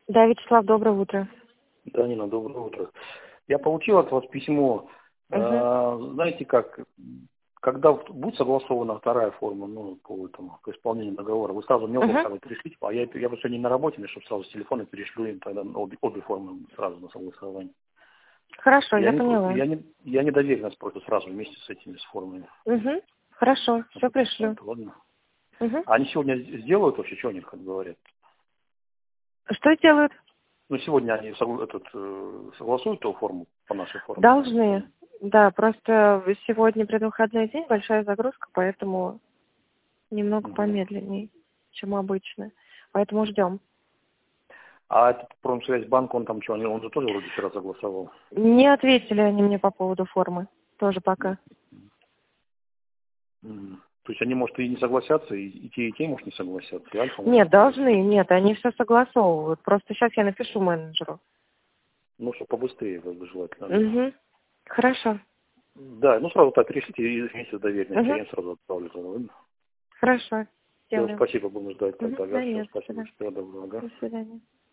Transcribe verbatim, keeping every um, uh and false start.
Да, Вячеслав, доброе утро. Да, Нина, доброе утро. Я получил от вас письмо. Угу. А, знаете как, когда будет согласована вторая форма, ну, по этому, к исполнению договора, вы сразу мне оба Угу. сразу перешлите, а я, я просто не на работе, мне чтобы сразу с телефона перешлю им тогда обе, обе формы сразу на согласование. Хорошо, Я я не, про- поняла. я не, я не доверенность просто сразу вместе с этими с формами. Угу. Хорошо, все Это, пришлю. это ладно. Угу. А они сегодня сделают вообще, что они как говорят? Что делают? Ну, сегодня они согла- этот, э, согласуют эту форму по нашей форме? Должны. Да, просто сегодня предвыходной день, большая загрузка, поэтому немного Мгм. помедленнее, чем обычно. Поэтому ждем. А этот Промсвязьбанк, он там что, он он же тоже вроде вчера согласовал. Не ответили они мне по поводу формы. Тоже пока. Мгм. То есть они, может, и не согласятся, и, и те, и те, может, не согласятся, и Альфа может Нет, не согласиться. должны. Нет, они все согласовывают. Просто сейчас я напишу менеджеру. Ну, что побыстрее, как бы, желательно, да. Угу. Хорошо. Да, ну, сразу так пришлите и вместе с доверенностью, Угу. я им сразу отправлю. Ладно? Хорошо. Все, Сделаем. спасибо, будем ждать Угу. тогда, ага, Да все, нет, спасибо, всегда. всего доброго, ага. До свидания.